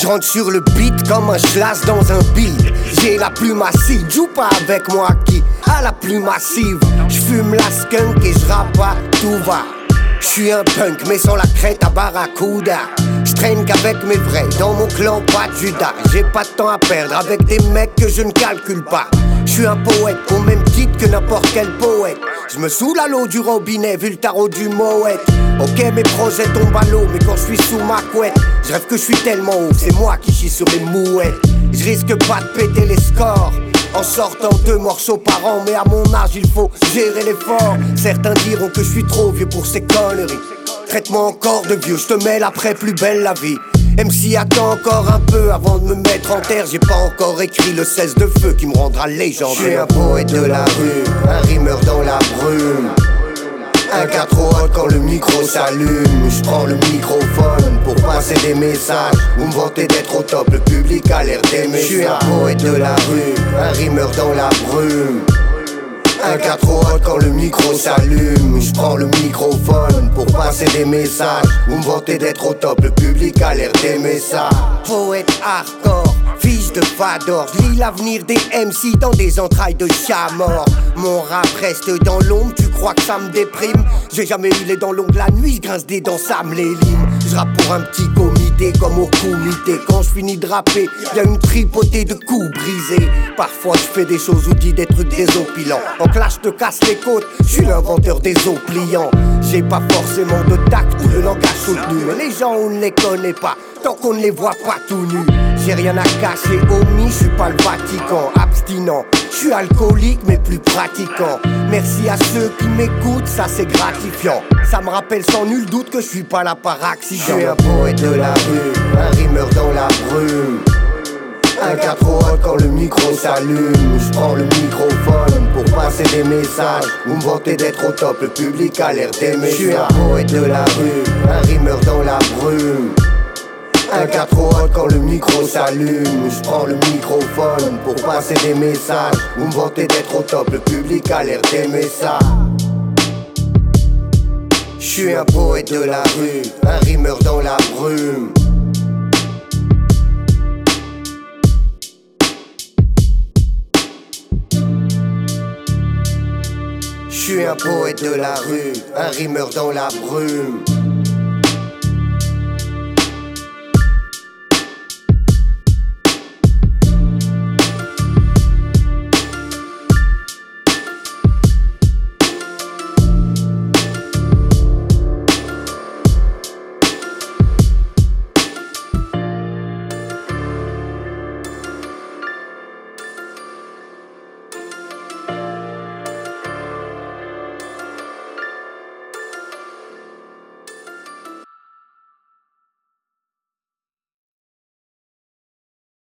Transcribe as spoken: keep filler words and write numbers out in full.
Je rentre sur le beat comme un schlass dans un beat. J'ai la plus massive, joue pas avec moi qui a la plus massive. J'fume la skunk et j'rappe pas, tout va. J'suis un punk mais sans la crête à Barracuda. J'traîne qu'avec mes vrais, dans mon clan pas de Judas. J'ai pas de temps à perdre avec des mecs que je ne calcule pas. J'suis un poète au même titre que n'importe quel poète. J'me saoule à l'eau du robinet vu le tarot du Moët. Ok mes projets tombent à l'eau mais quand j'suis sous ma couette j'rêve que j'suis tellement haut, c'est moi qui chie sur les mouettes. J'risque pas de péter les scores en sortant deux morceaux par an, mais à mon âge il faut gérer l'effort. Certains diront que je suis trop vieux pour ces conneries. Traite-moi encore de vieux, je te mêle après plus belle la vie. M C attend encore un peu avant de me mettre en terre. J'ai pas encore écrit le seize de feu qui me rendra légendaire. Je suis un poète de la rue, un rimeur dans la brume. Un cas trop hot quand le micro s'allume. Je prends le microphone pour passer des messages. Vous me vantez d'être au top, le public a l'air d'aimer ça. Je suis un poète de la rue, un rimeur dans la brume. Un cas trop hot quand le micro s'allume. Je prends le microphone pour passer des messages. Vous me vantez d'être au top, le public a l'air d'aimer ça. Poète hardcore, fils de Fador. Je lis l'avenir des M C dans des entrailles de chat mort. Mon rap reste dans l'ombre, tu crois que ça me déprime? J'ai jamais eu les dents longues la nuit, je grince des dents, ça me les lime. Je rappe pour un petit comité comme au comité. Quand je finis de rapper, y'a une tripotée de coups brisés. Parfois je fais des choses ou dis des trucs désopilants. En clash je te casse les côtes, je suis l'inventeur des os pliants. J'ai pas forcément de tact ou de langage soutenu, mais les gens on ne les connaît pas tant qu'on ne les voit pas tout nus. J'ai rien à cacher, homie, je suis pas le Vatican. Abstinent, je suis alcoolique mais plus pratiquant. Merci à ceux qui m'écoutent, ça c'est gratifiant. Ça me rappelle sans nul doute que je suis pas là par accident. Je suis un poète de la rue, un rimeur dans la brume. Un cas trop hot quand le micro s'allume. Je prends le microphone pour passer des messages. Vous me vantez d'être au top, le public a l'air d'aimer ça. Je suis un poète de la rue, un rimeur dans la brume. Un cas trop hot quand le micro s'allume. Je prends le microphone pour passer des messages. Vous me vantez d'être au top, le public a l'air d'aimer ça. Je suis un poète de la rue, un rimeur dans la brume. Je suis un poète de la rue, un rimeur dans la brume.